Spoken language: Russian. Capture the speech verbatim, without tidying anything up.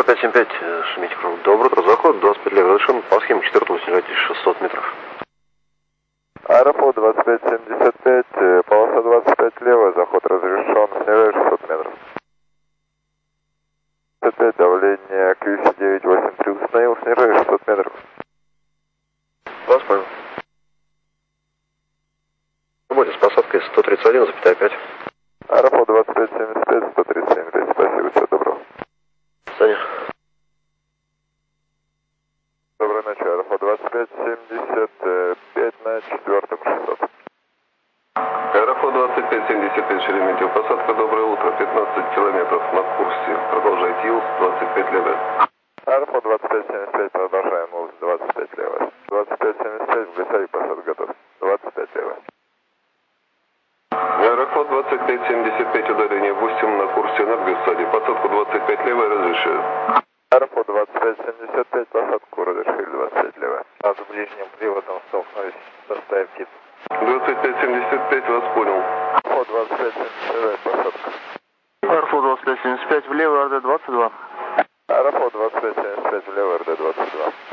пять семь пять, шумите круг. Добрый утро, заход, двадцать пять левый, разрешен, по схеме четвертому снижайтесь шестьсот метров. Аэрофлот двадцать пять семьдесят пять, полоса двадцать пять левая, заход разрешен, снижаю шестьсот метров. двадцать пять, давление кью си девять восемь три установил, снижаю шестьсот метров. Вас понял. Будет с посадкой сто тридцать один пять. Аэрофлот двадцать пять семьдесят пять, сто тридцать семь пять, спасибо, всего доброго. Саня. Доброй ночи, Аэрофлот двадцать пять семьдесят пять на четвертом шестьсот. Аэрофлот двадцать пять семьдесят пять, Шереметьево, посадка, доброе утро, пятнадцать километров на курсе, продолжайте ИЛС, двадцать пять левая. Аэрофлот двадцать пять семьдесят пять, продолжаем ИЛС, двадцать пять левая. двадцать пять семьдесят пять, в Гусави посадка готов, двадцать пять левая. Аэрофлот двадцать пять семьдесят пять, удаление восемь на курсе Энергосаде, посадку двадцать пять левая, разрешаю. Аэрофлот двадцать пять семьдесят пять, посадку разрешили, двадцать пять левая. А с ближним приводом столкнулись, составив тип. двадцать пять семьдесят пять, вас понял. Аэрофлот двадцать пять семьдесят пять, посадка. Аэрофлот двадцать пять семьдесят пять, влево эр дэ двадцать два. Аэрофлот двадцать пять семьдесят пять, влево эр дэ двадцать два.